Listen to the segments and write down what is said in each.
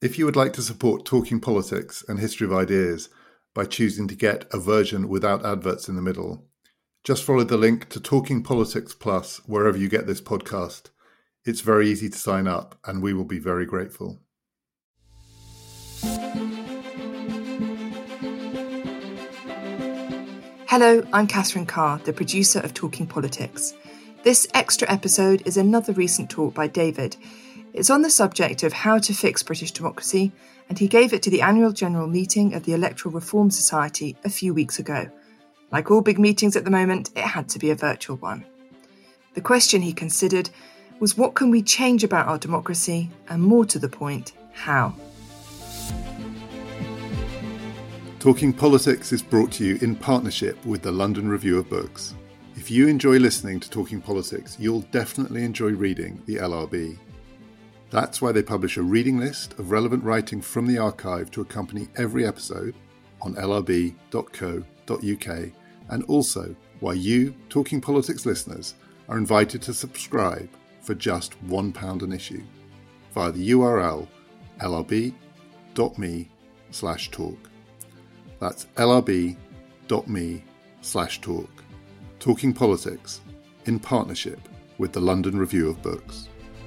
If you would like to support Talking Politics and History of Ideas by choosing to get a version without adverts in the middle, just follow the link to Talking Politics Plus wherever you get this podcast. It's very easy to sign up, and we will be very grateful. Hello, I'm Catherine Carr, the producer of Talking Politics. This extra episode is another recent talk by David. It's on the subject of how to fix British democracy, and he gave it to the annual general meeting of the Electoral Reform Society a few weeks ago. Like all big meetings at the moment, it had to be a virtual one. The question he considered was, what can we change about our democracy, and more to the point, how? Talking Politics is brought to you in partnership with the London Review of Books. If you enjoy listening to Talking Politics, you'll definitely enjoy reading the LRB. That's why they publish a reading list of relevant writing from the archive to accompany every episode on lrb.co.uk, and also why you, Talking Politics listeners, are invited to subscribe for just £1 an issue via the URL lrb.me/talk. That's lrb.me/talk. Talking Politics in partnership with the London Review of Books.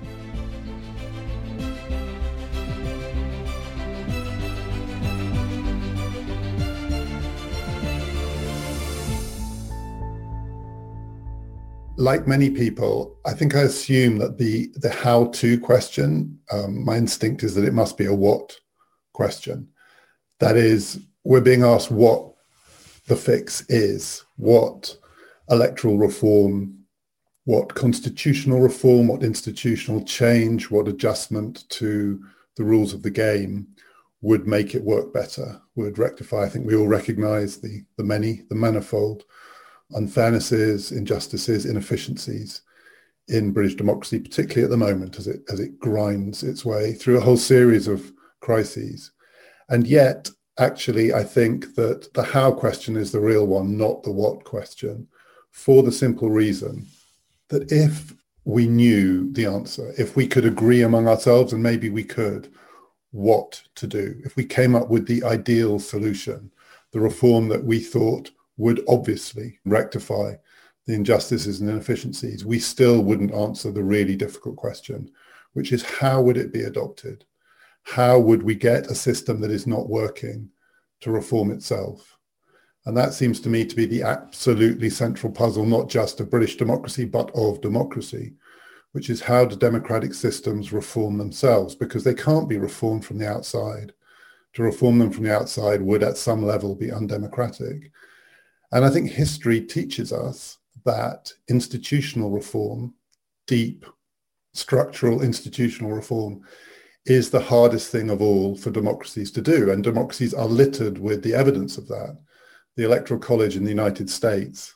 Like many people, I think I assume that the how-to question, my instinct is that it must be a what question. That is, we're being asked what the fix is, what electoral reform, what constitutional reform, what institutional change, what adjustment to the rules of the game would make it work better, would rectify. I think we all recognise the manifold unfairnesses, injustices, inefficiencies in British democracy, particularly at the moment as it grinds its way through a whole series of crises. And yet, actually, I think that the how question is the real one, not the what question, for the simple reason that if we knew the answer, if we could agree among ourselves, and maybe we could, what to do, if we came up with the ideal solution, the reform that we thought would obviously rectify the injustices and inefficiencies, we still wouldn't answer the really difficult question, which is, how would it be adopted? How would we get a system that is not working to reform itself? And that seems to me to be the absolutely central puzzle, not just of British democracy, but of democracy, which is, how do democratic systems reform themselves? Because they can't be reformed from the outside. To reform them from the outside would at some level be undemocratic. And I think history teaches us that institutional reform, deep structural institutional reform, is the hardest thing of all for democracies to do. And democracies are littered with the evidence of that. The Electoral College in the United States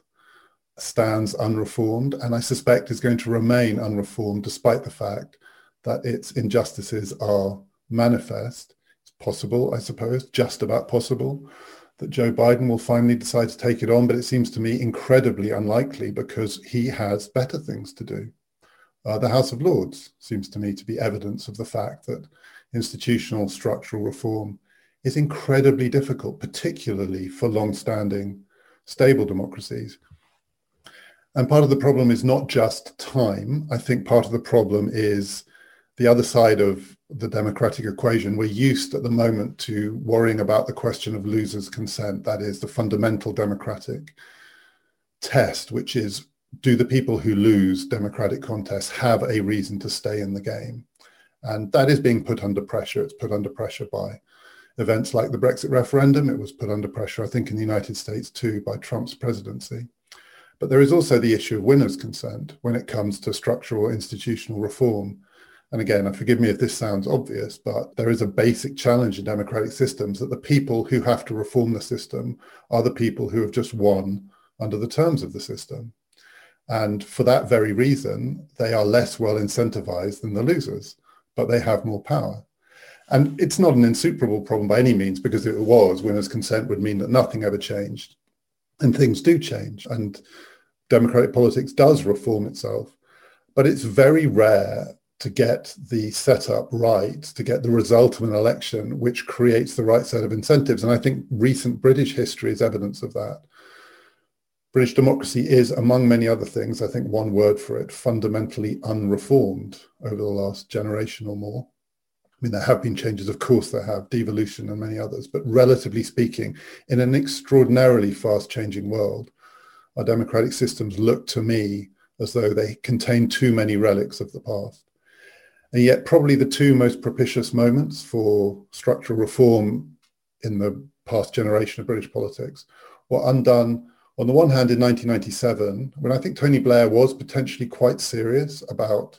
stands unreformed, and I suspect is going to remain unreformed despite the fact that its injustices are manifest. It's possible, I suppose, just about possible, that Joe Biden will finally decide to take it on, but it seems to me incredibly unlikely because he has better things to do. The House of Lords seems to me to be evidence of the fact that institutional structural reform is incredibly difficult, particularly for long-standing, stable democracies. And part of the problem is not just time. I think part of the problem is the other side of the democratic equation. We're used at the moment to worrying about the question of losers' consent, that is the fundamental democratic test, which is, do the people who lose democratic contests have a reason to stay in the game? And that is being put under pressure. It's put under pressure by events like the Brexit referendum. It was put under pressure, I think, in the United States too, by Trump's presidency. But there is also the issue of winners' consent when it comes to structural or institutional reform. And again, forgive me if this sounds obvious, but there is a basic challenge in democratic systems that the people who have to reform the system are the people who have just won under the terms of the system. And for that very reason, they are less well incentivized than the losers, but they have more power. And it's not an insuperable problem by any means, because if it was, winners' consent would mean that nothing ever changed. And things do change, and democratic politics does reform itself. But it's very rare to get the setup right, to get the result of an election which creates the right set of incentives. And I think recent British history is evidence of that. British democracy is, among many other things, I think one word for it, fundamentally unreformed over the last generation or more. I mean, there have been changes, of course there have, devolution and many others, but relatively speaking, in an extraordinarily fast-changing world, our democratic systems look to me as though they contain too many relics of the past. And yet probably the two most propitious moments for structural reform in the past generation of British politics were undone on the one hand in 1997, when I think Tony Blair was potentially quite serious about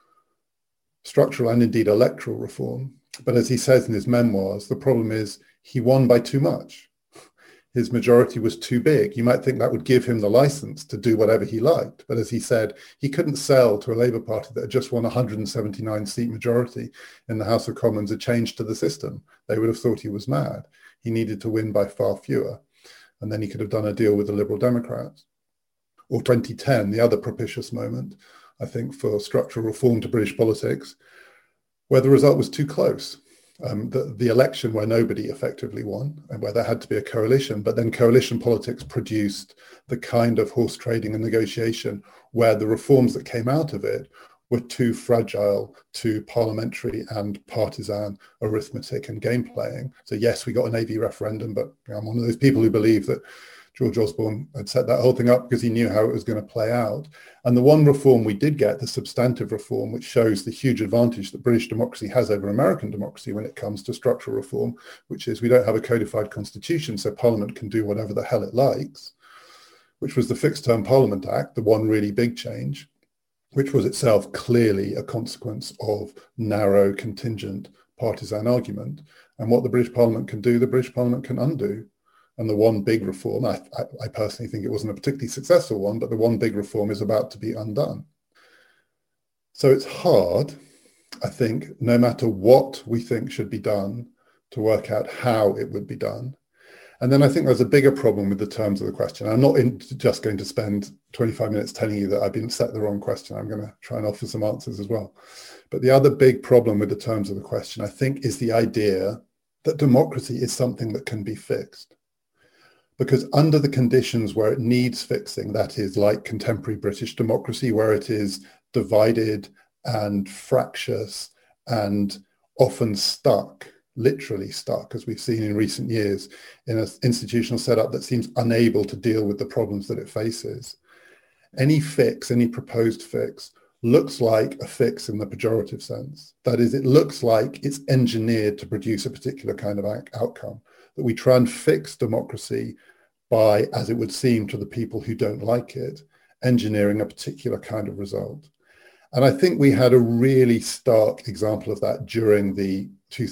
structural and indeed electoral reform. But as he says in his memoirs, the problem is he won by too much. His majority was too big. You might think that would give him the license to do whatever he liked. But as he said, he couldn't sell to a Labour Party that had just won a 179-seat majority in the House of Commons a change to the system. They would have thought he was mad. He needed to win by far fewer. And then he could have done a deal with the Liberal Democrats. Or 2010, the other propitious moment, I think, for structural reform to British politics, where the result was too close. The election where nobody effectively won and where there had to be a coalition, but then coalition politics produced the kind of horse trading and negotiation where the reforms that came out of it were too fragile to parliamentary and partisan arithmetic and game playing. So yes, we got an AV referendum, but I'm one of those people who believe that George Osborne had set that whole thing up because he knew how it was going to play out. And the one reform we did get, the substantive reform, which shows the huge advantage that British democracy has over American democracy when it comes to structural reform, which is we don't have a codified constitution, so Parliament can do whatever the hell it likes, which was the Fixed Term Parliament Act, the one really big change, which was itself clearly a consequence of narrow, contingent, partisan argument. And what the British Parliament can do, the British Parliament can undo. And the one big reform, I personally think it wasn't a particularly successful one, but the one big reform is about to be undone. So it's hard, I think, no matter what we think should be done, to work out how it would be done. And then I think there's a bigger problem with the terms of the question. I'm not just going to spend 25 minutes telling you that I've been set the wrong question. I'm going to try and offer some answers as well. But the other big problem with the terms of the question, I think, is the idea that democracy is something that can be fixed. Because under the conditions where it needs fixing, that is like contemporary British democracy, where it is divided and fractious and often stuck, literally stuck, as we've seen in recent years, in an institutional setup that seems unable to deal with the problems that it faces. Any fix, any proposed fix, looks like a fix in the pejorative sense. That is, it looks like it's engineered to produce a particular kind of outcome, that we try and fix democracy by, as it would seem to the people who don't like it, engineering a particular kind of result. And I think we had a really stark example of that during the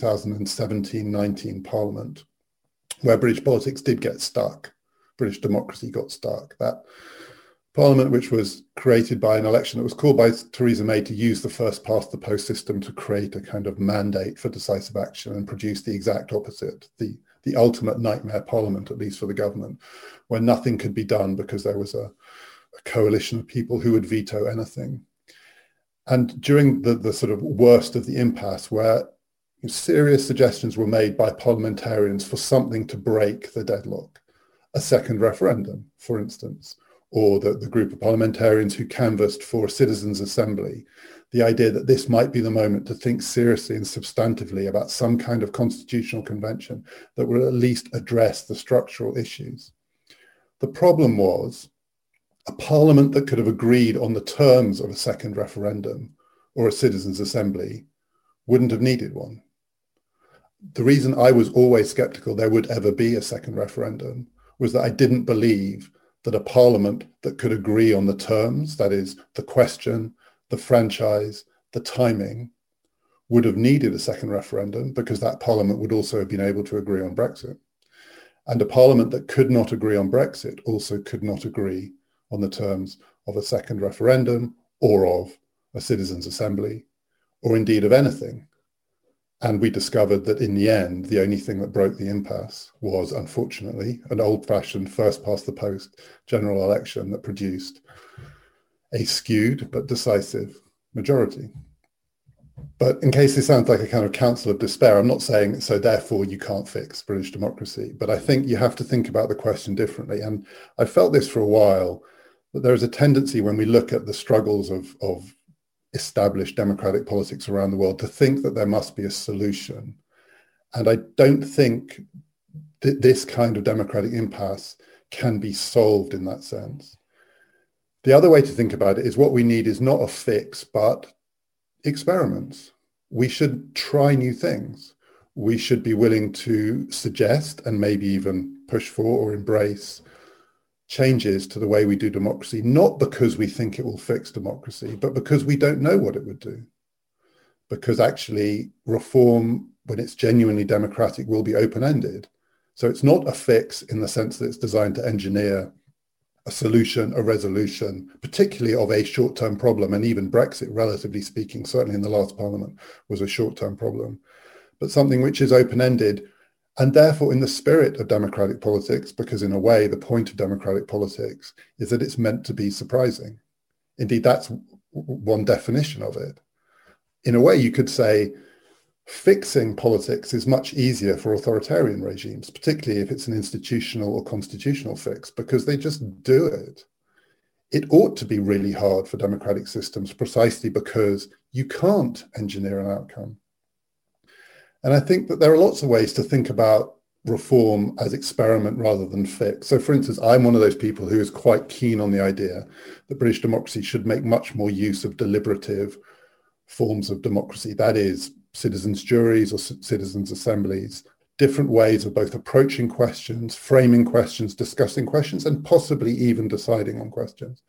2017-19 Parliament, where British politics did get stuck. British democracy got stuck. That Parliament, which was created by an election that was called by Theresa May to use the first past the post system to create a kind of mandate for decisive action and produce the exact opposite, the ultimate nightmare Parliament, at least for the government, where nothing could be done because there was a coalition of people who would veto anything. And during the sort of worst of the impasse, where serious suggestions were made by parliamentarians for something to break the deadlock, a second referendum, for instance, or the group of parliamentarians who canvassed for a citizens' assembly, the idea that this might be the moment to think seriously and substantively about some kind of constitutional convention that will at least address the structural issues. The problem was a parliament that could have agreed on the terms of a second referendum or a citizens' assembly wouldn't have needed one. The reason I was always skeptical there would ever be a second referendum was that I didn't believe that a parliament that could agree on the terms, that is, the question, the franchise, the timing, would have needed a second referendum because that parliament would also have been able to agree on Brexit. And a parliament that could not agree on Brexit also could not agree on the terms of a second referendum or of a citizens' assembly, or indeed of anything. And we discovered that in the end, the only thing that broke the impasse was, unfortunately, an old-fashioned first-past-the-post general election that produced a skewed but decisive majority. But in case this sounds like a kind of counsel of despair, I'm not saying so therefore you can't fix British democracy. But I think you have to think about the question differently. And I felt this for a while, that there is a tendency when we look at the struggles of established democratic politics around the world to think that there must be a solution. And I don't think that this kind of democratic impasse can be solved in that sense. The other way to think about it is what we need is not a fix, but experiments. We should try new things. We should be willing to suggest and maybe even push for or embrace changes to the way we do democracy, not because we think it will fix democracy, but because we don't know what it would do. Because actually reform, when it's genuinely democratic, will be open-ended. So it's not a fix in the sense that it's designed to engineer a solution, a resolution, particularly of a short-term problem. And even Brexit, relatively speaking, certainly in the last parliament, was a short-term problem. But something which is open-ended and therefore in the spirit of democratic politics, because in a way, the point of democratic politics is that it's meant to be surprising. Indeed, that's one definition of it. In a way, you could say fixing politics is much easier for authoritarian regimes, particularly if it's an institutional or constitutional fix, because they just do it. It ought to be really hard for democratic systems precisely because you can't engineer an outcome. And I think that there are lots of ways to think about reform as experiment rather than fix. So for instance, I'm one of those people who is quite keen on the idea that British democracy should make much more use of deliberative forms of democracy. That is, citizens' juries or citizens' assemblies, different ways of both approaching questions, framing questions, discussing questions, and possibly even deciding on questions.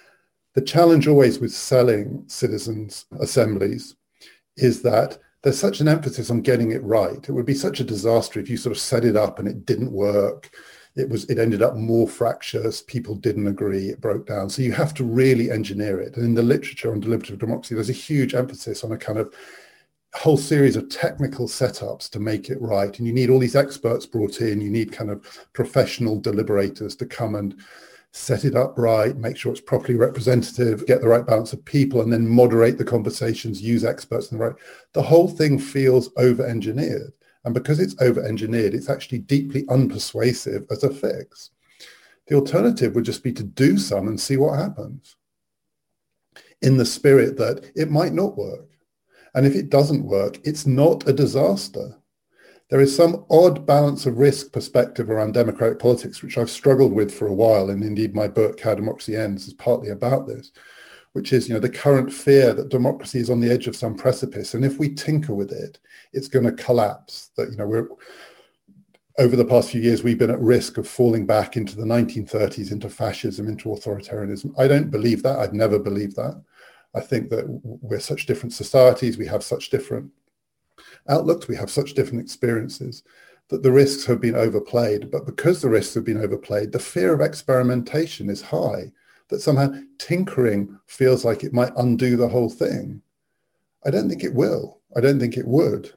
The challenge always with selling citizens' assemblies is that there's such an emphasis on getting it right. It would be such a disaster if you sort of set it up and it didn't work. It ended up more fractious. People didn't agree. It broke down. So you have to really engineer it. And in the literature on deliberative democracy, there's a huge emphasis on a kind of whole series of technical setups to make it right. And you need all these experts brought in. You need kind of professional deliberators to come and set it up right, make sure it's properly representative, get the right balance of people, and then moderate the conversations, use experts in the right. The whole thing feels over-engineered. And because it's over-engineered, it's actually deeply unpersuasive as a fix. The alternative would just be to do some and see what happens, in the spirit that it might not work. And if it doesn't work, it's not a disaster. There is some odd balance of risk perspective around democratic politics, which I've struggled with for a while. And indeed, my book, How Democracy Ends, is partly about this, which is, the current fear that democracy is on the edge of some precipice. And if we tinker with it, it's going to collapse. That, we're over the past few years, we've been at risk of falling back into the 1930s, into fascism, into authoritarianism. I don't believe that. I've never believed that. I think that we're such different societies, we have such different outlooks, we have such different experiences, that the risks have been overplayed. But because the risks have been overplayed, the fear of experimentation is high, that somehow tinkering feels like it might undo the whole thing. I don't think it will. I don't think it would.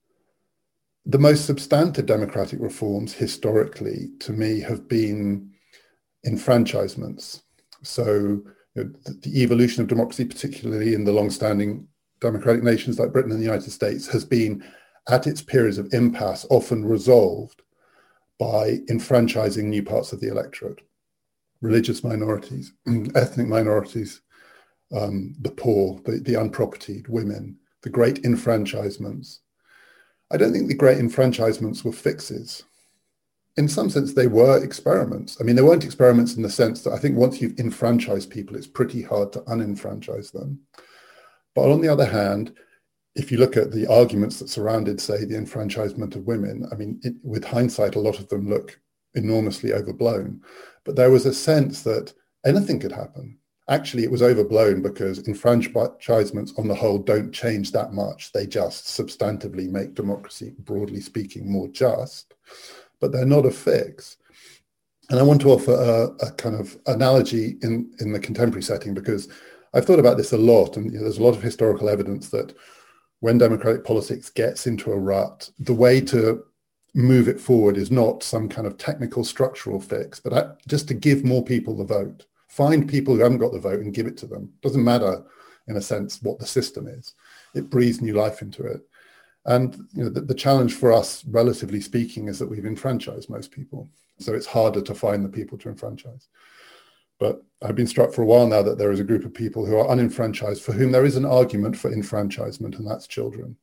The most substantive democratic reforms historically, to me, have been enfranchisements. So the evolution of democracy, particularly in the long-standing democratic nations like Britain and the United States, has been, at its periods of impasse, often resolved by enfranchising new parts of the electorate, religious minorities, ethnic minorities, the poor, the unpropertied, women, the great enfranchisements. I don't think the great enfranchisements were fixes. In some sense, they were experiments. I mean, they weren't experiments in the sense that I think once you've enfranchised people, it's pretty hard to unenfranchise them. But on the other hand, if you look at the arguments that surrounded, say, the enfranchisement of women, I mean, with hindsight, a lot of them look enormously overblown. But there was a sense that anything could happen. Actually, it was overblown because enfranchisements on the whole don't change that much. They just substantively make democracy, broadly speaking, more just. But they're not a fix. And I want to offer a kind of analogy in the contemporary setting, because I've thought about this a lot, and there's a lot of historical evidence that when democratic politics gets into a rut, the way to move it forward is not some kind of technical structural fix, but just to give more people the vote. Find people who haven't got the vote and give it to them. Doesn't matter, in a sense, what the system is. it breathes new life into it. And the challenge for us, relatively speaking, is that we've enfranchised most people. So it's harder to find the people to enfranchise. But I've been struck for a while now that there is a group of people who are unenfranchised for whom there is an argument for enfranchisement, and that's children.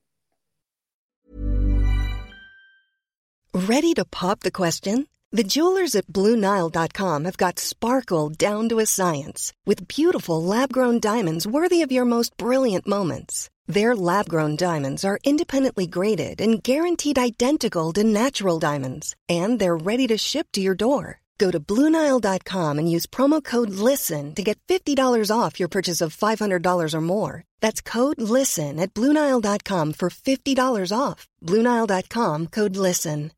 Ready to pop the question? The jewelers at BlueNile.com have got sparkle down to a science with beautiful lab-grown diamonds worthy of your most brilliant moments. Their lab-grown diamonds are independently graded and guaranteed identical to natural diamonds, and they're ready to ship to your door. Go to BlueNile.com and use promo code LISTEN to get $50 off your purchase of $500 or more. That's code LISTEN at BlueNile.com for $50 off. BlueNile.com, code LISTEN.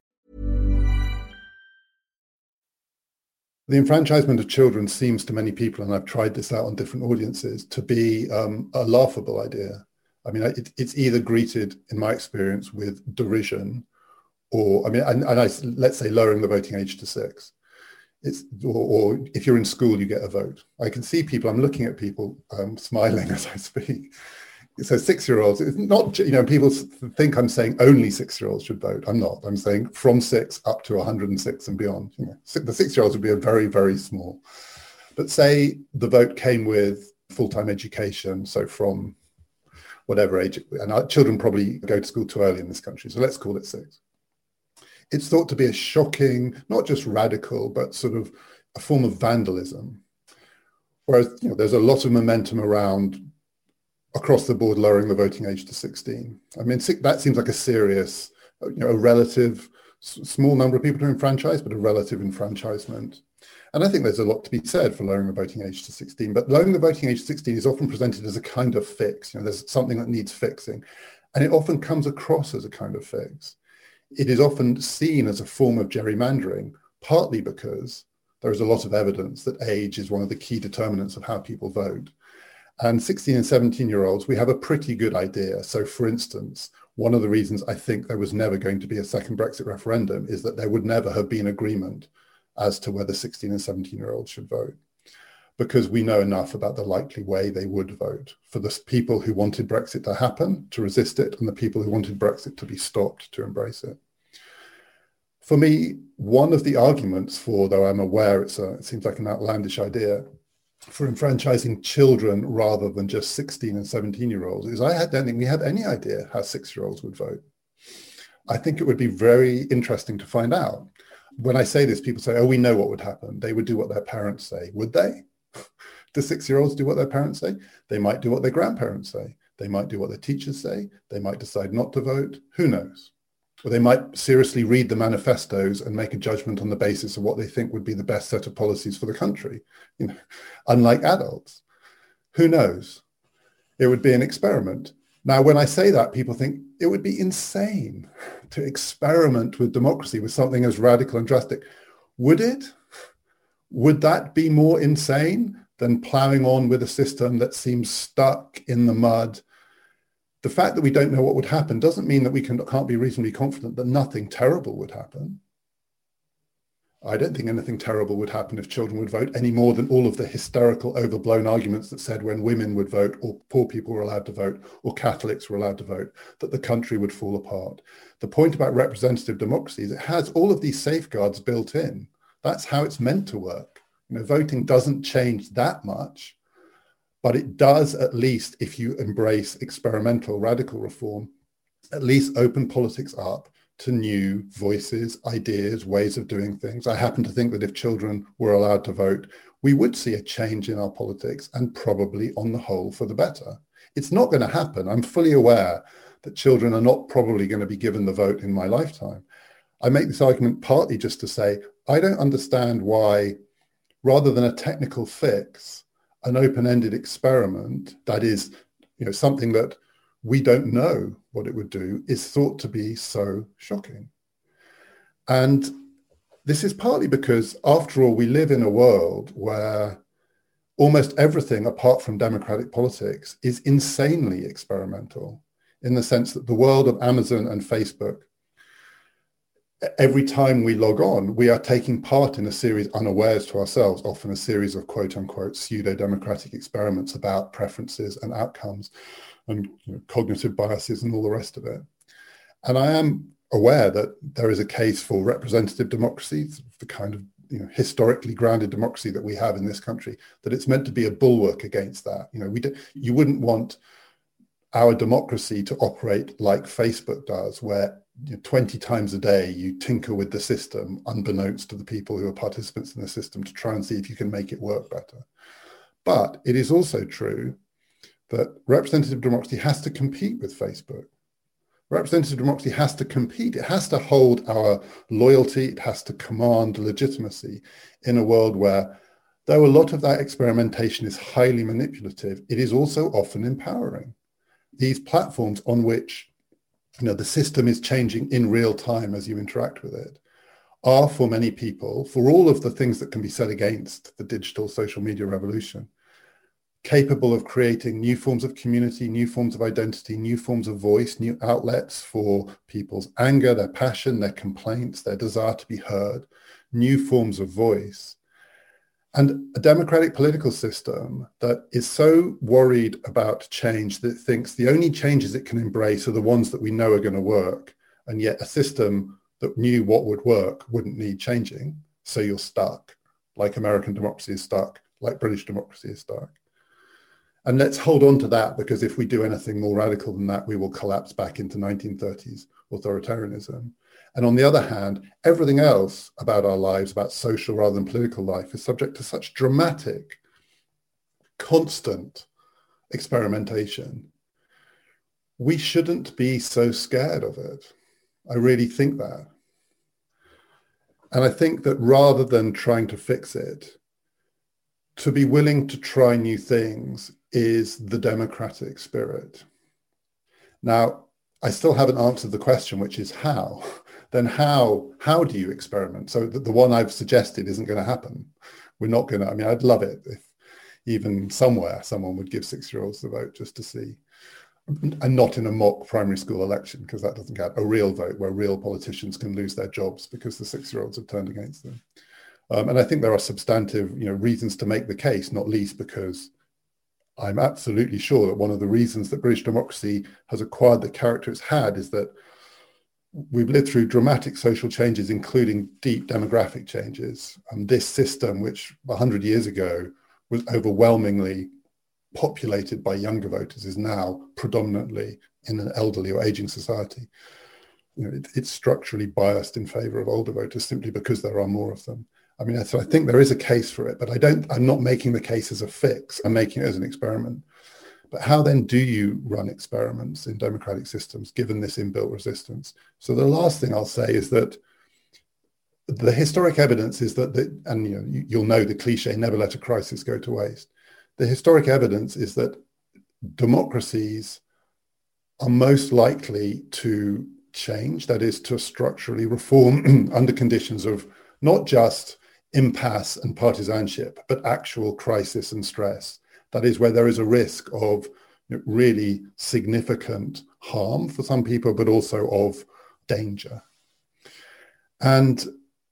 The enfranchisement of children seems to many people, and I've tried this out on different audiences, to be a laughable idea. I mean, it's either greeted, in my experience, with derision, or, I mean, let's say lowering the voting age to 6. Or if you're in school, you get a vote. I can see people, I'm looking at people smiling as I speak. So 6-year-olds, it's not, people think I'm saying only 6-year-olds should vote. I'm not. I'm saying from 6 up to 106 and beyond. The 6-year-olds would be a very, very small. But say the vote came with full-time education, so from whatever age, and our children probably go to school too early in this country, so let's call it 6. It's thought to be a shocking, not just radical, but sort of a form of vandalism. Whereas, there's a lot of momentum around across the board lowering the voting age to 16. I mean, that seems like a serious, a relative small number of people to enfranchise, but a relative enfranchisement. And I think there's a lot to be said for lowering the voting age to 16. But lowering the voting age to 16 is often presented as a kind of fix. There's something that needs fixing. And it often comes across as a kind of fix. It is often seen as a form of gerrymandering, partly because there is a lot of evidence that age is one of the key determinants of how people vote. And 16 and 17-year-olds, we have a pretty good idea. So, for instance, one of the reasons I think there was never going to be a second Brexit referendum is that there would never have been agreement as to whether 16 and 17-year-olds should vote, because we know enough about the likely way they would vote. For the people who wanted Brexit to happen, to resist it, and the people who wanted Brexit to be stopped, to embrace it. For me, one of the arguments for, though I'm aware it seems like an outlandish idea, for enfranchising children rather than just 16 and 17-year-olds is I don't think we have any idea how 6-year-olds would vote. I think it would be very interesting to find out. When I say this, people say, oh, we know what would happen. They would do what their parents say. Would they? Do 6-year-olds do what their parents say? They might do what their grandparents say. They might do what their teachers say. They might decide not to vote. Who knows? Or they might seriously read the manifestos and make a judgment on the basis of what they think would be the best set of policies for the country. Unlike adults. Who knows? It would be an experiment. Now, when I say that, people think it would be insane to experiment with democracy with something as radical and drastic. Would it? Would that be more insane than ploughing on with a system that seems stuck in the mud? The fact that we don't know what would happen doesn't mean that we can't be reasonably confident that nothing terrible would happen. I don't think anything terrible would happen if children would vote, any more than all of the hysterical, overblown arguments that said when women would vote, or poor people were allowed to vote, or Catholics were allowed to vote, that the country would fall apart. The point about representative democracy is it has all of these safeguards built in. That's how it's meant to work. Voting doesn't change that much, but it does, at least if you embrace experimental radical reform, at least open politics up to new voices, ideas, ways of doing things. I happen to think that if children were allowed to vote, we would see a change in our politics, and probably on the whole for the better. It's not going to happen. I'm fully aware that children are not probably going to be given the vote in my lifetime. I make this argument partly just to say, I don't understand why, rather than a technical fix, an open-ended experiment that is, something that we don't know what it would do is thought to be so shocking. And this is partly because, after all, we live in a world where almost everything apart from democratic politics is insanely experimental, in the sense that the world of Amazon and Facebook, every time we log on, we are taking part in a series, unawares to ourselves, often a series of quote unquote pseudo-democratic experiments about preferences and outcomes. and cognitive biases and all the rest of it. And I am aware that there is a case for representative democracy, the kind of historically grounded democracy that we have in this country, that it's meant to be a bulwark against that. You wouldn't want our democracy to operate like Facebook does, where 20 times a day you tinker with the system unbeknownst to the people who are participants in the system to try and see if you can make it work better. But it is also true that representative democracy has to compete with Facebook. Representative democracy has to compete. It has to hold our loyalty. It has to command legitimacy in a world where, though a lot of that experimentation is highly manipulative, it is also often empowering. These platforms on which the system is changing in real time as you interact with it are, for many people, for all of the things that can be said against the digital social media revolution, capable of creating new forms of community, new forms of identity, new forms of voice, new outlets for people's anger, their passion, their complaints, their desire to be heard, new forms of voice. And a democratic political system that is so worried about change that it thinks the only changes it can embrace are the ones that we know are going to work, and yet a system that knew what would work wouldn't need changing, so you're stuck, like American democracy is stuck, like British democracy is stuck. And let's hold on to that, because if we do anything more radical than that, we will collapse back into 1930s authoritarianism. And on the other hand, everything else about our lives, about social rather than political life, is subject to such dramatic, constant experimentation. We shouldn't be so scared of it. I really think that. And I think that rather than trying to fix it, to be willing to try new things is the democratic spirit. Now, I still haven't answered the question, which is how. Then how do you experiment? So the one I've suggested isn't going to happen. We're not going to, I'd love it if even somewhere someone would give 6-year-olds the vote just to see, and not in a mock primary school election, because that doesn't count, a real vote where real politicians can lose their jobs because the 6-year-olds have turned against them. And I think there are substantive, reasons to make the case, not least because I'm absolutely sure that one of the reasons that British democracy has acquired the character it's had is that we've lived through dramatic social changes, including deep demographic changes. And this system, which 100 years ago was overwhelmingly populated by younger voters, is now predominantly in an elderly or aging society. It's structurally biased in favor of older voters simply because there are more of them. So I think there is a case for it, but I'm not making the case as a fix. I'm making it as an experiment. But how then do you run experiments in democratic systems, given this inbuilt resistance? So the last thing I'll say is that the historic evidence is that, you'll know the cliche, never let a crisis go to waste. The historic evidence is that democracies are most likely to change, that is, to structurally reform under conditions of not just impasse and partisanship, but actual crisis and stress. That is, where there is a risk of really significant harm for some people, but also of danger. And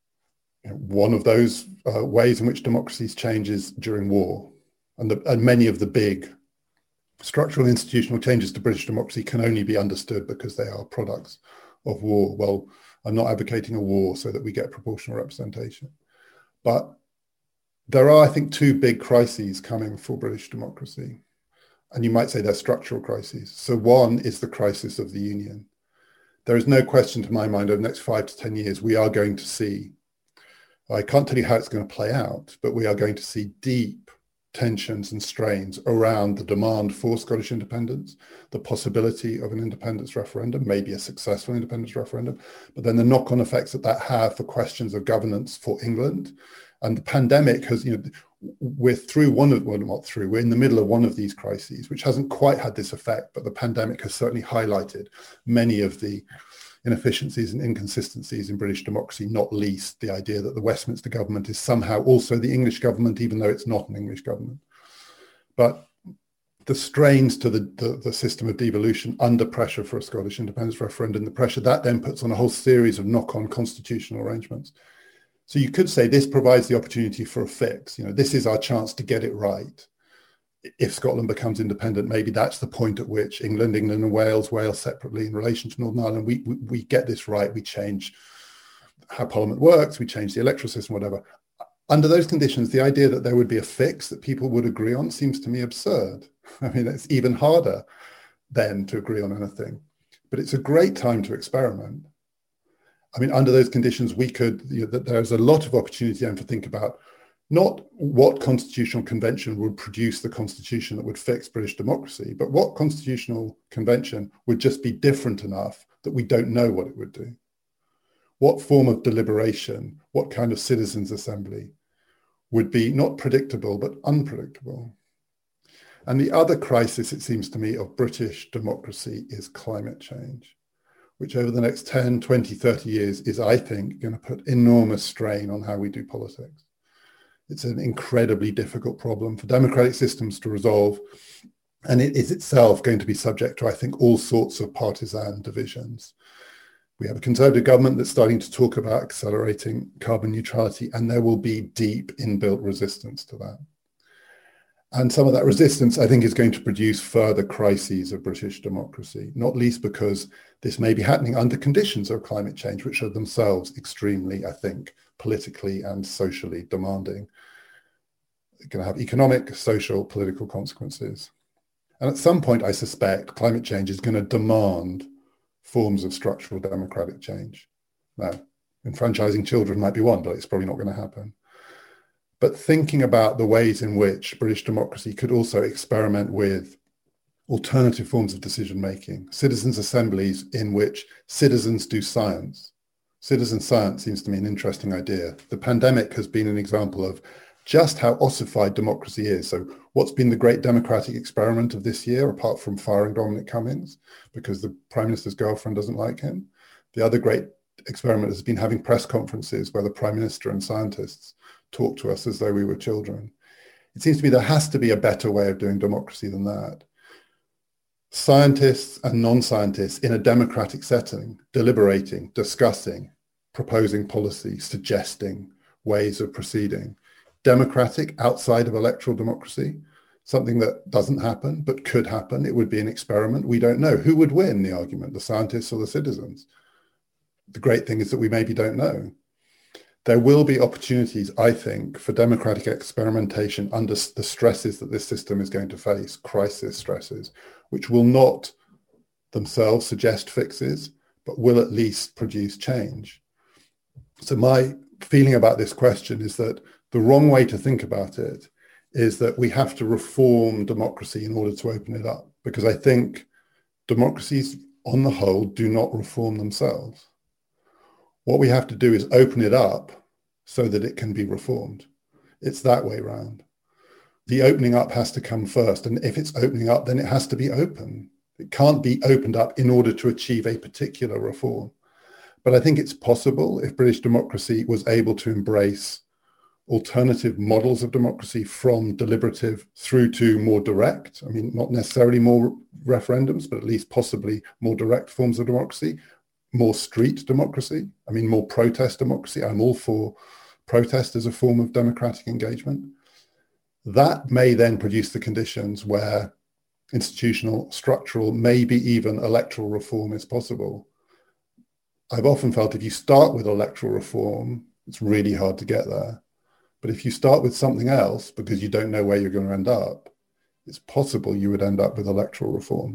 one of those ways in which democracies change is during war. And many of the big structural institutional changes to British democracy can only be understood because they are products of war. Well, I'm not advocating a war so that we get proportional representation. But there are, I think, 2 big crises coming for British democracy. And you might say they're structural crises. So one is the crisis of the union. There is no question to my mind over the next 5 to 10 years, we are going to see, I can't tell you how it's going to play out, but we are going to see deep tensions and strains around the demand for Scottish independence, the possibility of an independence referendum, maybe a successful independence referendum, but then the knock-on effects that have for questions of governance for England. And the pandemic has, we're in the middle of one of these crises, which hasn't quite had this effect, but the pandemic has certainly highlighted many of the inefficiencies and inconsistencies in British democracy, not least the idea that the Westminster government is somehow also the English government, even though it's not an English government. But the strains to the system of devolution under pressure for a Scottish independence referendum, the pressure that then puts on a whole series of knock-on constitutional arrangements. So you could say this provides the opportunity for a fix. This is our chance to get it right. if Scotland becomes independent, maybe that's the point at which England and Wales separately in relation to Northern Ireland, we get this right, we change how Parliament works, we change the electoral system, whatever. Under those conditions, the idea that there would be a fix that people would agree on seems to me absurd. I mean, it's even harder then to agree on anything. But it's a great time to experiment. I mean, under those conditions, we could, there's a lot of opportunity then to think about not what constitutional convention would produce the constitution that would fix British democracy, but what constitutional convention would just be different enough that we don't know what it would do. What form of deliberation, what kind of citizens' assembly would be not predictable, but unpredictable. And the other crisis, it seems to me, of British democracy is climate change, which over the next 10, 20, 30 years is, I think, going to put enormous strain on how we do politics. It's an incredibly difficult problem for democratic systems to resolve. And it is itself going to be subject to, I think, all sorts of partisan divisions. We have a Conservative government that's starting to talk about accelerating carbon neutrality, and there will be deep inbuilt resistance to that. And some of that resistance, I think, is going to produce further crises of British democracy, not least because this may be happening under conditions of climate change, which are themselves extremely, I think, politically and socially demanding. It's going to have economic, social, political consequences. And at some point, I suspect climate change is going to demand forms of structural democratic change. Now, enfranchising children might be one, but it's probably not going to happen. But thinking about the ways in which British democracy could also experiment with alternative forms of decision-making, citizens' assemblies in which citizens do science. Citizen science seems to me an interesting idea. The pandemic has been an example of just how ossified democracy is. So what's been the great democratic experiment of this year, apart from firing Dominic Cummings because the Prime Minister's girlfriend doesn't like him? The other great experiment has been having press conferences where the Prime Minister and scientists talk to us as though we were children. It seems to me there has to be a better way of doing democracy than that. Scientists and non-scientists in a democratic setting, deliberating, discussing, proposing policy, suggesting ways of proceeding. Democratic outside of electoral democracy, something that doesn't happen but could happen. It would be an experiment. We don't know. Who would win the argument, the scientists or the citizens? The great thing is that we maybe don't know. There will be opportunities, I think, for democratic experimentation under the stresses that this system is going to face, crisis stresses, which will not themselves suggest fixes, but will at least produce change. So my feeling about this question is that the wrong way to think about it is that we have to reform democracy in order to open it up, because I think democracies on the whole do not reform themselves. What we have to do is open it up so that it can be reformed. It's that way round. The opening up has to come first. And if it's opening up, then it has to be open. It can't be opened up in order to achieve a particular reform. But I think it's possible if British democracy was able to embrace alternative models of democracy from deliberative through to more direct. I mean, not necessarily more referendums, but at least possibly more direct forms of democracy. More street democracy, I mean, more protest democracy. I'm all for protest as a form of democratic engagement. That may then produce the conditions where institutional, structural, maybe even electoral reform is possible. I've often felt if you start with electoral reform, it's really hard to get there. But if you start with something else because you don't know where you're going to end up, it's possible you would end up with electoral reform.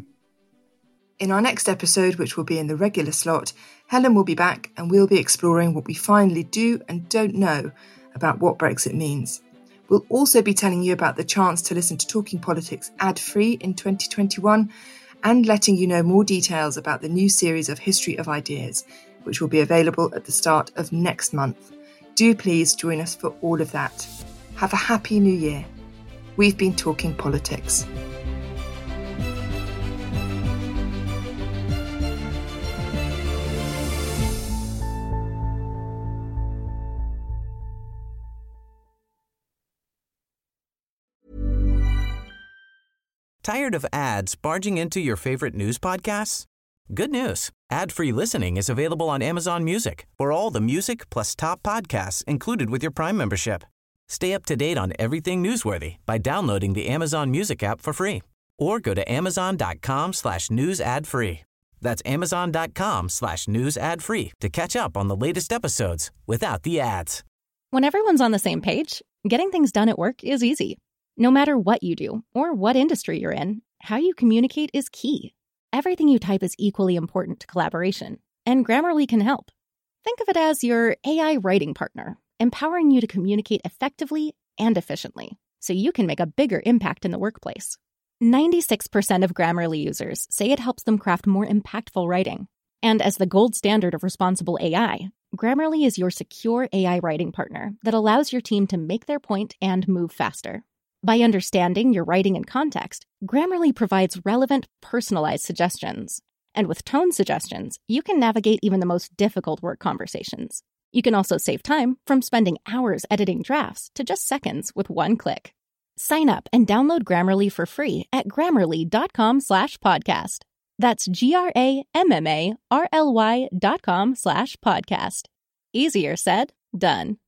In our next episode, which will be in the regular slot, Helen will be back and we'll be exploring what we finally do and don't know about what Brexit means. We'll also be telling you about the chance to listen to Talking Politics ad-free in 2021 and letting you know more details about the new series of History of Ideas, which will be available at the start of next month. Do please join us for all of that. Have a happy new year. We've been Talking Politics. Tired of ads barging into your favorite news podcasts? Good news. Ad-free listening is available on Amazon Music for all the music plus top podcasts included with your Prime membership. Stay up to date on everything newsworthy by downloading the Amazon Music app for free or go to amazon.com/news ad free. That's amazon.com/news ad free to catch up on the latest episodes without the ads. When everyone's on the same page, getting things done at work is easy. No matter what you do or what industry you're in, how you communicate is key. Everything you type is equally important to collaboration, and Grammarly can help. Think of it as your AI writing partner, empowering you to communicate effectively and efficiently, so you can make a bigger impact in the workplace. 96% of Grammarly users say it helps them craft more impactful writing. And as the gold standard of responsible AI, Grammarly is your secure AI writing partner that allows your team to make their point and move faster. By understanding your writing and context, Grammarly provides relevant, personalized suggestions. And with tone suggestions, you can navigate even the most difficult work conversations. You can also save time from spending hours editing drafts to just seconds with one click. Sign up and download Grammarly for free at grammarly.com/podcast. That's GRAMMARLY.com/podcast. Easier said, done.